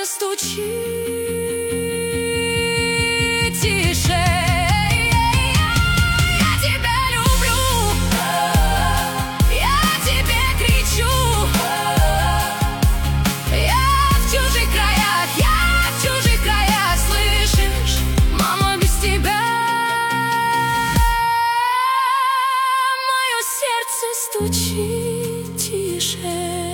стучит тише. Я тебя люблю, я тебе кричу. Я в чужих краях, слышишь, мама, без тебя мое сердце стучит тише.